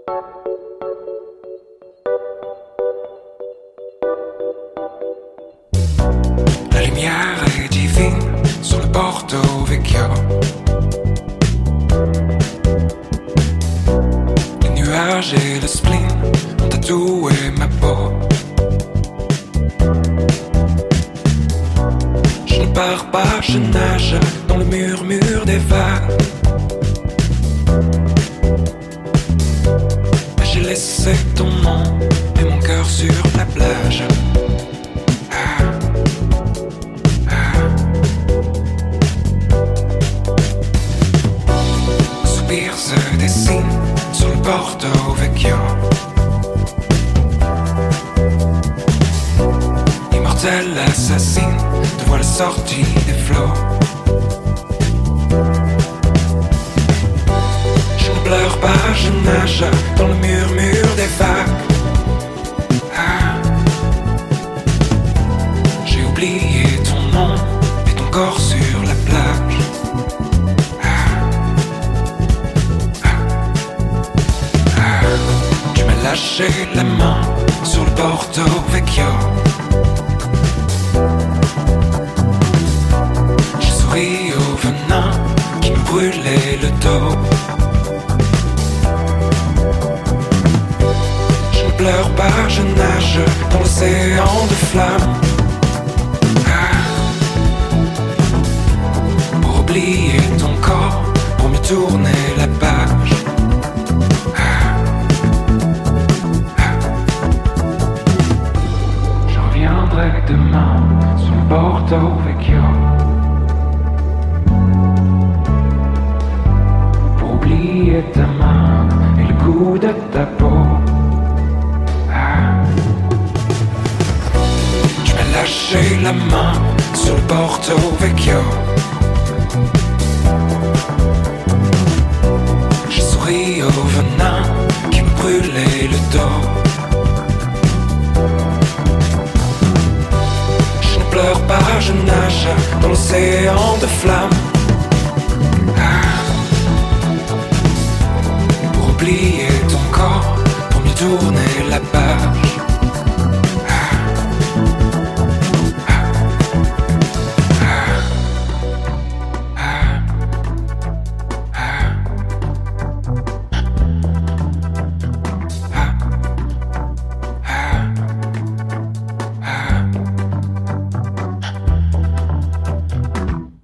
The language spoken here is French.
La lumière est divine sur le Porto Vecchio. Les nuages et le spleen ont tatoué ma peau. Je ne pars pas, je nage dans le murmure des vagues. Mais j'ai laissé ton nom et mon cœur sur la plage. Soupir se dessine sur le Porto Vecchio. Immortel assassine, te voilà sorti des flots. Je ne pleure pas, je nage dans le murmure des vagues. J'ai oublié ton nom et ton corps sur la plage. Tu m'as lâché la main sur le Porto Vecchio. J'ai souri au venin qui me brûlait le dos. Je ne pleure pas, je nage dans l'océan de flammes. Pour oublier ton corps, pour me tourner la page. Je reviendrai demain sur le Porto Vecchio. Pour oublier ta main et le goût de ta peau. Tu m'as lâché la main sur le Porto Vecchio. J'ai souri au venin qui me brûlait le dos. Je ne pleure pas, je nage dans l'océan de flammes.